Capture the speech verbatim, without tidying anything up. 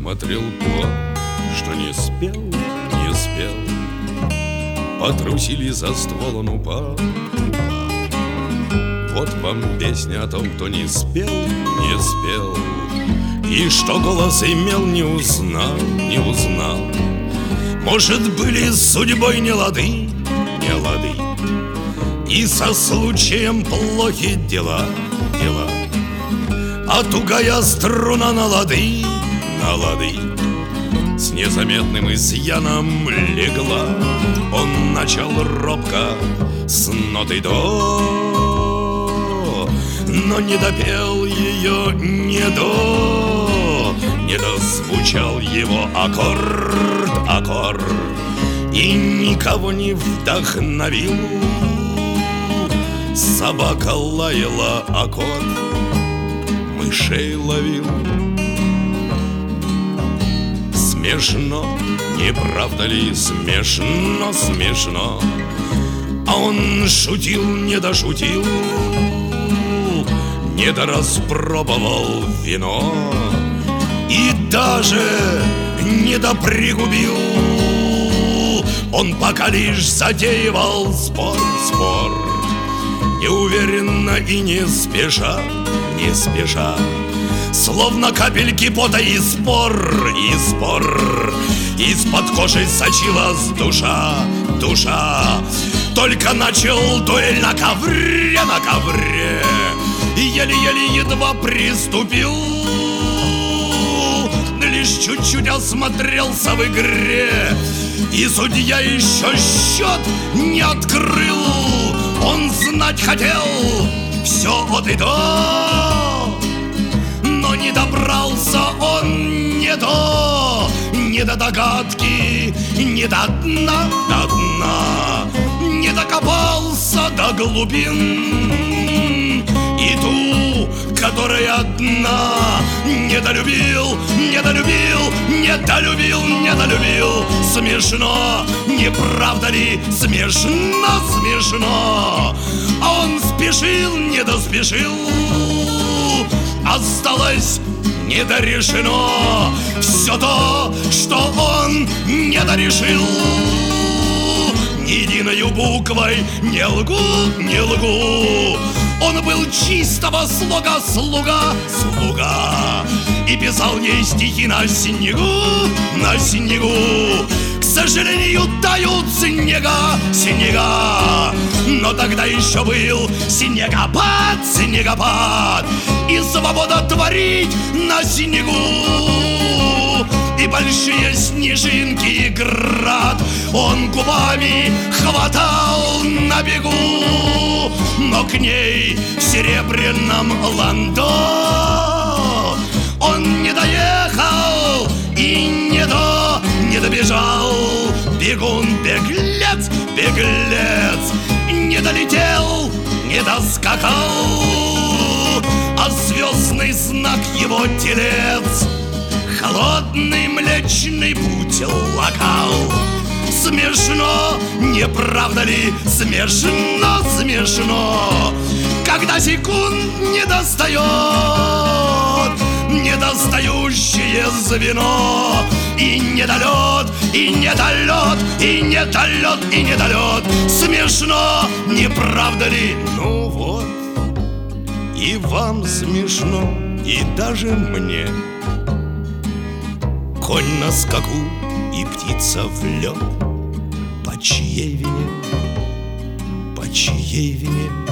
смотрел плод, что не спел, не спел. Потрусили за ствол, он упал. Вот вам песня о том, кто не спел, не спел. И что голос имел, не узнал, не узнал. Может, были с судьбой не лады, не лады, и со случаем плохи дела, дела. А тугая струна на лады, на лады, с незаметным изъяном легла. Он начал робко с ноты до, но не допел ее, не до, не дозвучал его аккорд, аккорд, и никого не вдохновил. Собака лаяла, а кот мышей ловил. Смешно, не правда ли? Смешно, смешно. А он шутил, не дошутил, не дораспробовал вино и даже не допригубил. Он пока лишь затеивал спор, спор, неуверенно и не спеша, не спеша, словно капельки пота и спор, и спор. Из-под кожи сочилась душа, душа. Только начал дуэль на ковре, на ковре, и еле-еле едва приступил. Лишь чуть-чуть осмотрелся в игре, и судья еще счет не открыл. Он знать хотел все от и до, но не добрался он не до, не до догадки, не до дна, до дна, не докопался до глубин. И ту, которая одна, недолюбил, недолюбил, недолюбил, недолюбил. Смешно, не правда ли? Смешно, смешно. А он спешил, не доспешил, осталось недорешено все то, что он недорешил. Ни единою буквой не лгу, не лгу. Он был чистого слога слуга, слуга, и писал ей стихи на снегу, на снегу. К сожалению, тают снега, снега, но тогда еще был снегопад, снегопад, и свобода творить на снегу. И большие снежинки, и град он губами хватал на бегу. Но к ней в серебряном ландо он не доехал и не до, не добежал. Бегун, беглец, беглец, не долетел, не доскакал, а звездный знак его телец холодный млечный путь локал. Смешно, не правда ли? Смешно, смешно, когда секунд не достает недостающее звено. И недолет, и недолет, и недолет, и недолет. Смешно, не правда ли? Ну вот, и вам смешно, и даже мне. Конь на скаку и птица в лед. По чьей вине, по чьей вине?